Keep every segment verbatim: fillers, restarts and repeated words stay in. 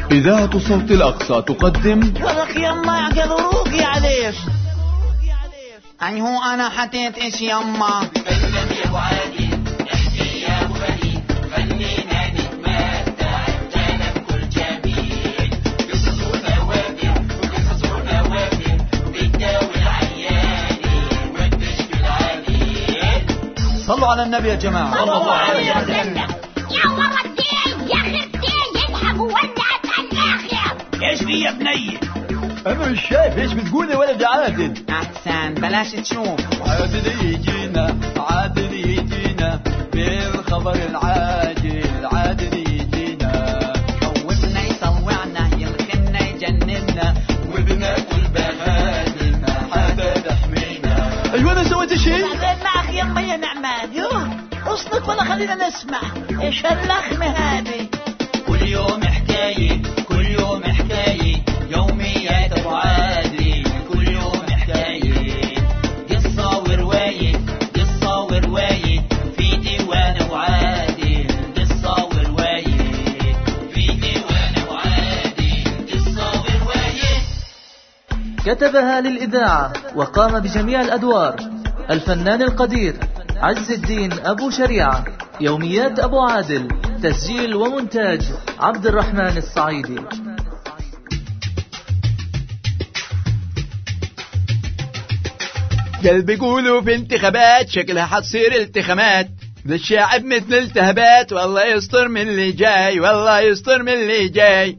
إذاعة صوت الأقصى تقدم ولك يما اعقل وروقي عليك. أي هو أنا حطيت إيش يما فنان يا أبو عادل احكي يا أبو غني خلينا نتمتع بكلام كل جميل قصص ونوادر وقصص ونوادر وبتداوي العياني وتشفي العليل. صلوا على النبي يا جماعة. صلى الله عليه وسلم. يا ورا الدين يا خرتين يذهب ولعت على الآخر. ايش في يا بني؟ أنا مش شايف إيش بتقول يا ولد عادل. أحسن بلاش تشوف. عادل يجينا عادل يجينا بالخبر العاجل عادل يجينا خوفنا يطوعنا يلخنا يجننا وبناكل بهادلنا حدا تحمينا. أيوة أنا سويت شيء؟ معك يما يا نعمان. يوه اصلك ولا خلينا نسمع ايش هاللخمة هذه. كل يوم حكاية كل يوم حكاية يوميات أبو عادل كل يوم حكاية قصة ورواية قصة ورواية في ديوان أبو عادل قصة ورواية في ديوان أبو عادل قصة ورواية. كتبها للإذاعة وقام بجميع الأدوار الفنان القدير عز الدين أبو شريعة. يوميات أبو عادل، تسجيل ومونتاج عبد الرحمن الصعيدي. قال بيقولوا في انتخابات شكلها حتصير التخامات ذا الشعب مثل التهبات والله يستر من اللي جاي والله يستر من اللي جاي.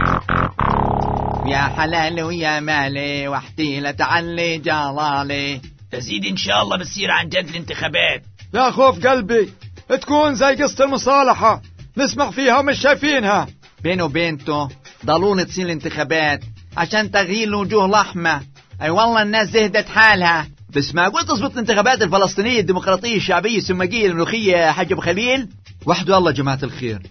يا حلال ويا مالي واحتيلة تعلي جلالي. يا سيدي إن شاء الله بتصير عن جد الانتخابات. يا خوف قلبي تكون زي قصة المصالحة نسمع فيها ومش شايفينها. بينه وبينته ضلون تصير الانتخابات عشان تغيير الوجوه الأحمى. أي والله الناس زهدت حالها. بس معقول تظبط الانتخابات الفلسطينية الديمقراطية الشعبية السماقية الملوخية يا حاج أبو خليل؟ وحده الله جماعة الخير.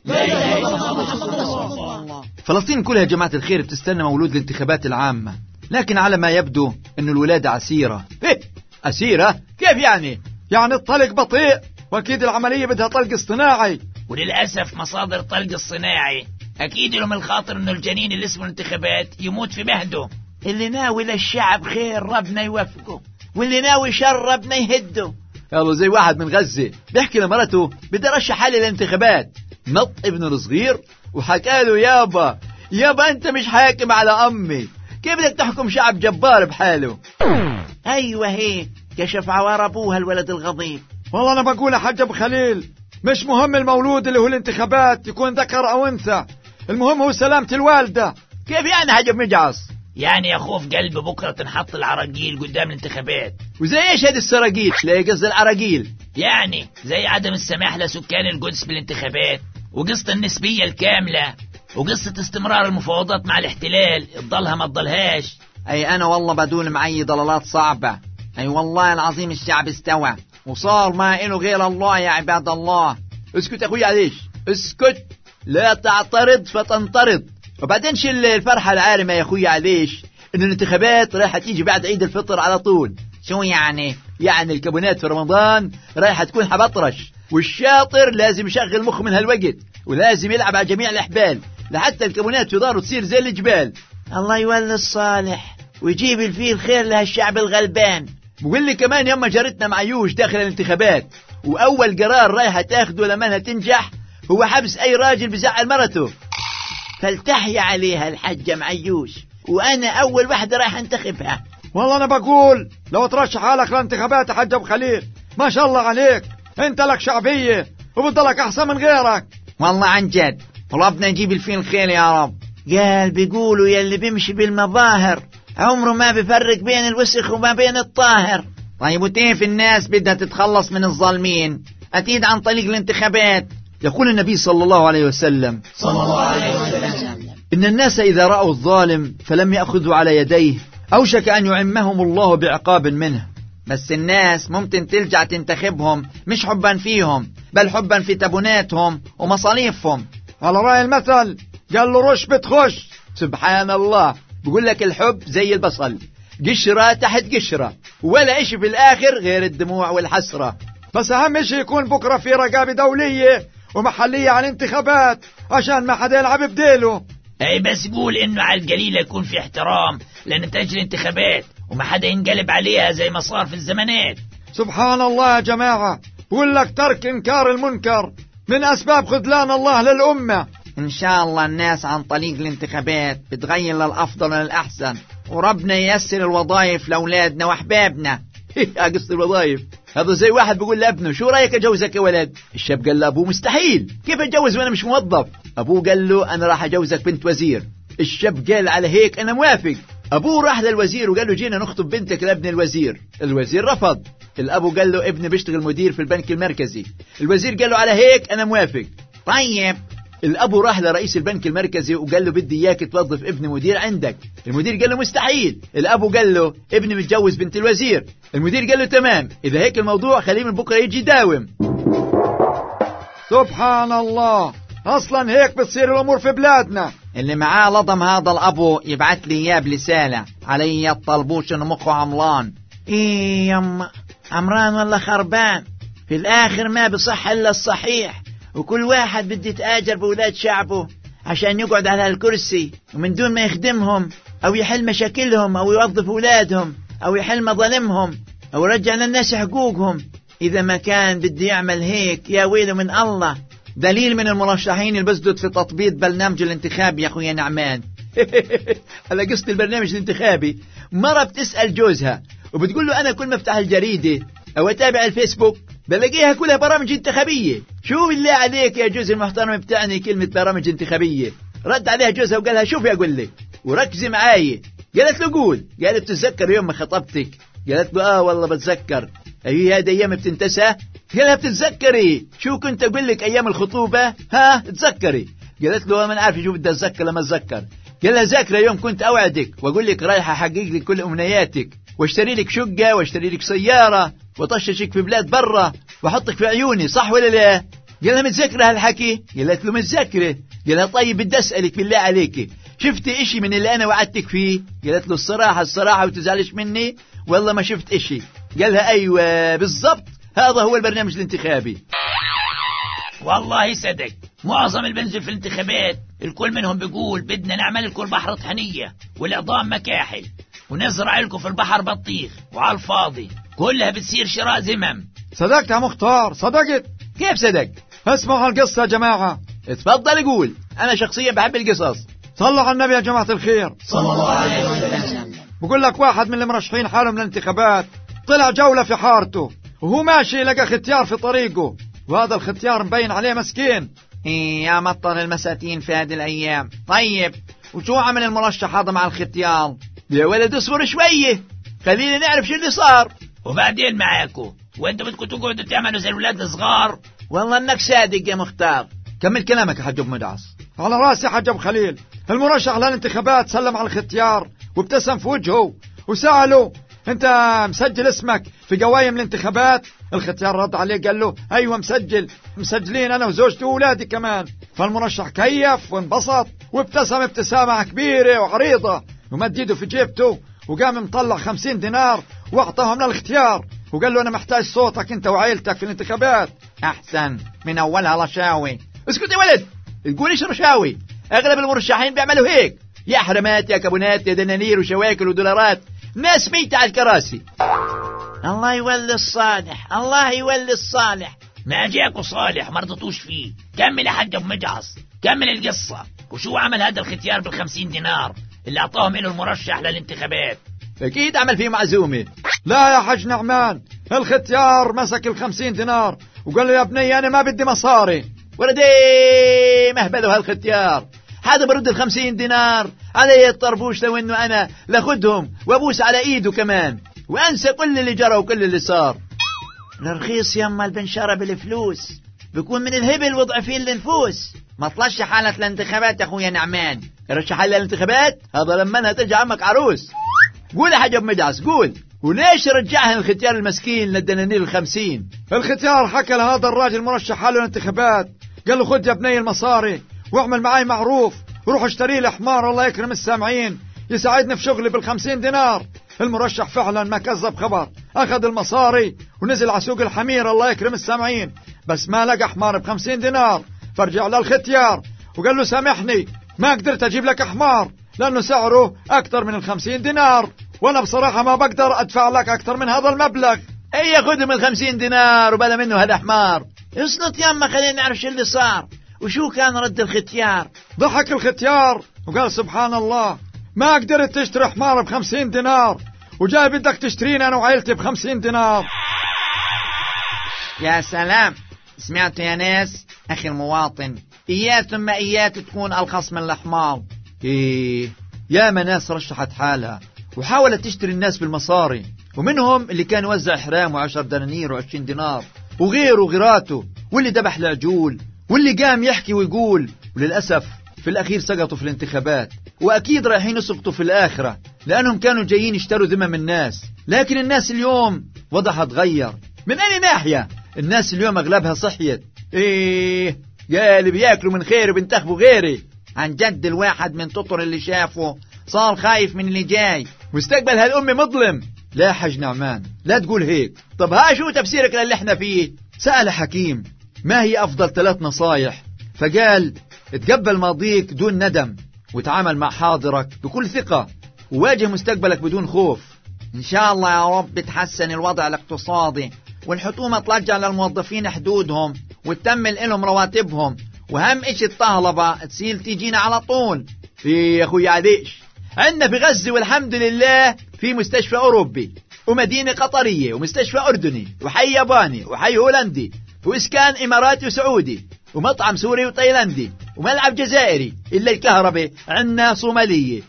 فلسطين كلها جماعة الخير بتستنى مولود الانتخابات العامة، لكن على ما يبدو أن الولادة عسيرة. إيه عسيرة؟ كيف يعني؟ يعني الطلق بطيء واكيد العملية بدها طلق اصطناعي. وللأسف مصادر الطلق الصناعي أكيد لهم الخاطر أنه الجنين اللي اسمه الانتخابات يموت في مهده. اللي ناوي للشعب خير ربنا يوفقه واللي ناوي شر ربنا يهده. يلا زي واحد من غزة بيحكي لمرته بدي ارشح حالي للانتخابات، نط ابنه الصغير وحكى له يابا يابا انت مش حاكم على امي، كيف بدك تحكم شعب جبار بحاله؟ ايوه هيك كشف عوار ابوها الولد الغضيب. والله انا بقول يا حاج ابو خليل مش مهم المولود اللي هو الانتخابات يكون ذكر او انثى، المهم هو سلامة الوالدة. كيف يعني حاج مجعص؟ يعني يا خوف قلب بكرة تنحط العراقيل قدام الانتخابات. وزي ايش هذه السراقيل؟ لا قصد العراقيل يعني زي عدم السماح لسكان القدس بالانتخابات وقصة النسبية الكاملة وقصة استمرار المفاوضات مع الاحتلال تضلها ما تضلهاش. اي انا والله بدون معي ضلالات صعبة. اي والله العظيم الشعب استوى وصار ما إله غير الله يا عباد الله. اسكت اخوي عليش اسكت لا تعترض فتنطرد. وبعدين شل الفرحة العارمة يا اخوي عليش ان الانتخابات رايحة تيجي بعد عيد الفطر على طول. شو يعني؟ يعني الكابونات في رمضان رايحة تكون حبطرش، والشاطر لازم يشغل مخه من هالوقت ولازم يلعب على جميع الأحبال لحتى الكابونات في داره تصير زي الجبال. الله يولي الصالح ويجيب الفيل خير لهالشعب الغلبان. بقول لي كمان يما جارتنا معيوش داخل الانتخابات، وأول قرار رايحة تاخده لما تنجح هو حبس أي راجل بزعل مرته. فلتحيا عليها الحجة معيوش وأنا أول واحدة رايح انتخبها. والله أنا بقول لو ترشح حالك لانتخابات يا حاج أبو خليل ما شاء الله عليك أنت لك شعبية وبضلك أحسن من غيرك. والله عن جد ربنا يجيب الفيل خير يا رب. قال بيقولوا يلي بيمشي بالمظاهر عمره ما بيفرق بين الوسخ وما بين الطاهر. طيب وكيف الناس بدها تتخلص من الظالمين؟ أكيد عن طريق الانتخابات. يقول النبي صلى الله عليه وسلم صلى الله عليه وسلم إن الناس إذا رأوا الظالم فلم يأخذوا على يديه أوشك أن يعمهم الله بعقاب منه. بس الناس ممكن ترجع تنتخبهم مش حبا فيهم بل حبا في تبوناتهم ومصاريفهم. على رأي المثل قال له رش بتخش. سبحان الله. بقول لك الحب زي البصل قشرة تحت قشرة ولا إشي في الآخر غير الدموع والحسرة. بس أهم شيء يكون بكرة في رقابة دولية ومحلية على الانتخابات عشان ما حدا يلعب بديله. اي بس قول انه على القليل يكون في احترام لنتائج الانتخابات وما حدا ينقلب عليها زي ما صار في الزمانات. سبحان الله يا جماعة، بقول لك ترك إنكار المنكر من أسباب خذلان الله للأمة. إن شاء الله الناس عن طريق الانتخابات بتغير للأفضل وللأحسن، وربنا ييسر الوظائف لأولادنا وأحبابنا. قصة الوظائف هذا زي واحد بيقول لابنه شو رأيك أجوزك يا ولد؟ الشاب قال لأبوه مستحيل، كيف أتجوز وأنا مش موظف؟ أبوه قال له أنا راح أجوزك بنت وزير. الشاب قال على هيك أنا موافق. أبوه راح للوزير وقال له جينا نخطب بنتك لابن الوزير. الوزير رفض. الأبو قال له ابني بيشتغل مدير في البنك المركزي. الوزير قال له على هيك أنا موافق. طيب الأبو راح لرئيس البنك المركزي وقال له بدي إياك توظف ابن مدير عندك. المدير قال له مستحيل. الأبو قال له ابني متجوز بنت الوزير. المدير قال له تمام، إذا هيك الموضوع خليه من بكرة يجي يداوم. سبحان الله، أصلا هيك بتصير الأمور في بلادنا. اللي معاه لضم هذا الأبو يبعث لي إياه برسالة علي الطلبوش إنه مخه عملان. إيه يما عمران ولا خربان، في الآخر ما بصح إلا الصحيح، وكل واحد بده يتآجر بولاد شعبه عشان يقعد على الكرسي ومن دون ما يخدمهم أو يحل مشاكلهم أو يوظف أولادهم أو يحل مظالمهم أو يرجع للناس حقوقهم. إذا ما كان بده يعمل هيك يا ويله من الله. دليل من المرشحين اللي بسدد في تطبيق برنامج الانتخابي يا أخويا نعمان. على قصة البرنامج الانتخابي، مرة بتسأل جوزها وبتقول له أنا كل ما افتح الجريدة أو أتابع الفيسبوك بلاقيها كلها برامج انتخابية. شو بالله عليك يا جوز المحترم بتاعني كلمة برامج انتخابية؟ رد عليها جوزها وقالها شوفي أقول لك وركزي معاي. قالت له قول. قالت تتذكر يوم ما خطبتك؟ قالت له آه والله بتذكر. أيه هذه أيام بتنتسى؟ قالها بتتذكري شو كنت أقول لك أيام الخطوبة؟ ها تذكري؟ قالت له ما عارف شو بدي أتذكر لما أتذكر. قالها ذاكرة يوم كنت أوعدك وأقول لك رايح أحقق لك كل أمنياتك واشتري لك شقة واشتري لك سيارة وطششك في بلاد برا وحطك في عيوني، صح ولا لا؟ قالها متذكرة هالحكي؟ قالت له متذكرة. قالها طيب بدي أسألك بالله عليك شفتي إشي من اللي أنا وعدتك فيه؟ قالت له الصراحة الصراحة وتزعلش مني والله ما شفت إشي. قالها أيوة بالضبط هذا هو البرنامج الانتخابي. والله صدق معظم البنزل في الانتخابات الكل منهم بيقول بدنا نعمل لكم البحر طحنية والعظام مكاحل ونزرع لكم في البحر بطيخ، وعلى الفاضي كلها بتصير شراء زمم. صدقت يا مختار صدقت. كيف صدق؟ اسمعوا القصة يا جماعة. اتفضل قول. أنا شخصيا بحب القصص. صلوا على النبي يا جماعة الخير صلى الله عليه وسلم. بقول لك واحد من المرشحين حالهم للانتخابات طلع جولة في حارته وهو ماشي لقى ختيار في طريقه، وهذا الختيار مبين عليه مسكين. إيه يا مطر المساتين في هذه الأيام. طيب وشو عمل المرشح هذا مع الختيار؟ يا ولد اصبر شوية خلينا نعرف شو اللي صار وبعدين معاكو. وانتوا بدكم تقعدوا تعملوا زي الولاد الصغار؟ والله انك صادق يا مختار. كمل كلامك يا حج ابو مدعس. على راسي يا حج ابو خليل. المرشح للانتخابات سلم على الختيار وابتسم في وجهه وسأله انت مسجل اسمك في قوايم الانتخابات؟ الختيار رد عليه قال له ايوه مسجل، مسجلين انا وزوجتي واولادي كمان. فالمرشح كيف وانبسط وابتسم ابتسامة كبيرة وعريضة ومد ايده في جيبته وقام مطلع خمسين دينار واعطاهم للاختيار وقال له انا محتاج صوتك انت وعائلتك في الانتخابات. احسن من اولها رشاوي. اسكت يا ولد تقوليش رشاوي، اغلب المرشحين بيعملوا هيك. يا حرمات يا كابونات يا دنانير وشواكل ودولارات، ناس ميتة على الكراسي. الله يولي الصالح الله يولي الصالح. ما جاكوا صالح ما رضتوش فيه. كمل يا حاج ابو مجعص كمل القصة. وشو عمل هذا الختيار بالخمسين دينار اللي اعطاهم له المرشح للانتخابات؟ اكيد عمل فيه معزومة. لا يا حج نعمان، الختيار مسك الخمسين دينار وقال له يا ابني انا ما بدي مصاري. ولدي مهبله هالختيار، هذا برد الخمسين دينار علي الطربوش لو انه انا لاخدهم وابوس على ايده كمان وانسى كل اللي جرى وكل اللي صار. الرخيص يما البنشرة بالفلوس بيكون من الهبل وضعفين النفوس. ما طلعش حالة الانتخابات يا اخويا نعمان. رشح لها الانتخابات هذا لما انها ترجع عمك عروس. قول يا حاج ابو مدعس قول. وليش رجعها الختيار المسكين للدنانير الخمسين؟ الختيار حكى لهذا الراجل مرشح حاله الانتخابات قال له خد يا ابني المصاري واعمل معاي معروف وروح اشتري لي حمار الله يكرم السامعين يساعدني في شغلي بالخمسين دينار. المرشح فعلا ما كذب خبر، اخذ المصاري ونزل على سوق الحمير الله يكرم السامعين، بس ما لقى حمار بخمسين دينار. فرجع للختيار وقال له سامحني ما قدرت أجيب لك حمار لأنه سعره أكثر من الخمسين دينار، وأنا بصراحة ما بقدر أدفع لك أكثر من هذا المبلغ. اي خذهم الخمسين دينار وبلا منه هذا حمار. اصنط يما خلينا نعرف شو اللي صار وشو كان رد الختيار. ضحك الختيار وقال سبحان الله، ما قدرت تشتري حمار بخمسين دينار وجاي بدك تشتريني أنا وعائلتي بخمسين دينار. يا سلام، سمعتوا يا ناس؟ أخي المواطن، إيات ثم إيات تكون أرخص من الحمار. إيه، يا ما ناس رشحت حالها وحاولت تشتري الناس بالمصاري، ومنهم اللي كان يوزع حرام وعشر دنانير وعشرين دينار وغيره وغيراته، واللي ذبح العجول، واللي قام يحكي ويقول. وللأسف في الأخير سقطوا في الانتخابات، وأكيد رايحين يسقطوا في الآخرة لأنهم كانوا جايين يشتروا ذمم الناس. لكن الناس اليوم وضعها تغير. من أي ناحية؟ الناس اليوم أغلبها صحيت. إيه، يا اللي بياكلوا من خير وبنتخبوا غيري. عن جد الواحد من تطر اللي شافه صار خايف من اللي جاي، واستقبل هالأمة مظلم. لا حج نعمان، لا تقول هيك. طب ها شو تفسيرك للي احنا فيه؟ سأل حكيم ما هي أفضل ثلاث نصايح، فقال تقبل ماضيك دون ندم، وتعامل مع حاضرك بكل ثقة، وواجه مستقبلك بدون خوف. إن شاء الله يا رب تحسن الوضع الاقتصادي، والحكومة ترجع للموظفين حدودهم وتتمل لهم رواتبهم، وهم إيش الطهلبة تصير تيجينا على طول. في يا أخوي عديش، عندنا في غزة والحمد لله في مستشفى أوروبي ومدينة قطرية ومستشفى أردني وحي ياباني وحي هولندي وإسكان إماراتي وسعودي ومطعم سوري وتايلاندي وملعب جزائري، إلا الكهرباء عندنا صومالية.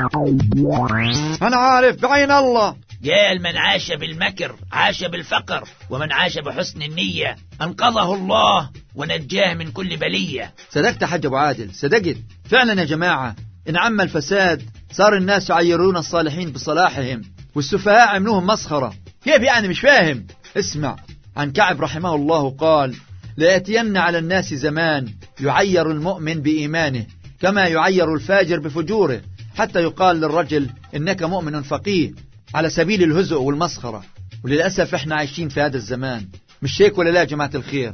أنا عارف بعين الله. قال من عاش بالمكر عاش بالفقر، ومن عاش بحسن النية أنقذه الله ونجاه من كل بلية. صدقت حاج أبو عادل، صدقت فعلا يا جماعة. إن عم الفساد صار الناس يعيرون الصالحين بصلاحهم، والسفهاء عملوهم مسخرة. كيف يعني؟ مش فاهم. اسمع عن كعب رحمه الله قال: ليأتين على الناس زمان يعير المؤمن بإيمانه كما يعير الفاجر بفجوره، حتى يقال للرجل إنك مؤمن فقيه، على سبيل الهزء والمسخرة. وللأسف احنا عايشين في هذا الزمان، مش هيك ولا لا جماعة الخير؟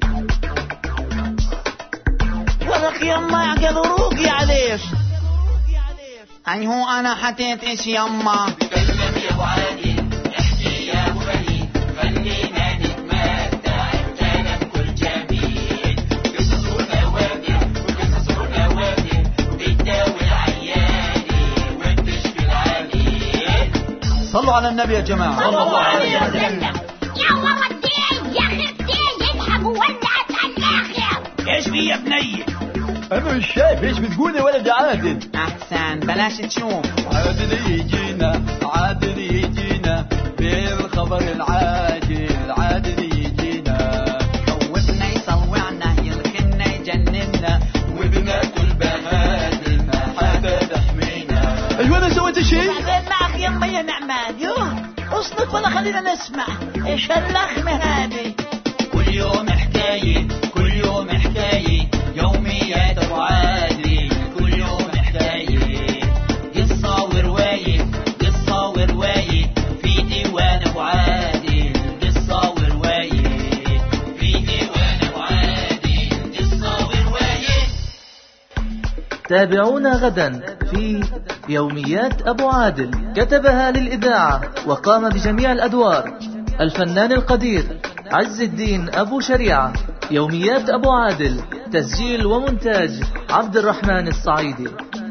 ولك يما يعقل روقي عليش. أي هو أنا حتيت إيش يما؟ تكلم يا أبو عادل، احكي يا أبو وليد، خلينا نتمتع بكلام كل جميل. قصص ونوادر وقصص ونوادر بتداوي العياني وبتشفي العليل. صلوا على النبي يا جماعة. صلى الله عليه وسلم. يا ولدي يا خفتي يضحكوا ولعت الآخر. ايش في يا بني؟ أنا مش شايف ايش بتقول يا ولد عادل. أحسن بلاش تشوف. عادل يجينا عادل يجينا بالخبر العاجل، عادل يجينا خوفنا يصوعنا يلخنا يجننا وبناكل بهادل ما حدا تحمينا. أيوة أنا سويت شيء؟ بعدين معك يما يا نعمان. يوه اصنف ولا خلينا نسمع ايش هاللخمة هذه. كل يوم حكاية كل يوم حكاية يوميات أبو عادل، كل يوم حكاية قصة ورواية قصة ورواية في ديوان أبو عادل، قصة ورواية في ديوان أبو عادل، قصة ورواية. تابعونا غدا في يوميات أبو عادل، كتبها للإذاعة وقام بجميع الأدوار الفنان القدير عز الدين أبو شريعة. يوميات أبو عادل، تسجيل ومونتاج عبد الرحمن الصعيدي.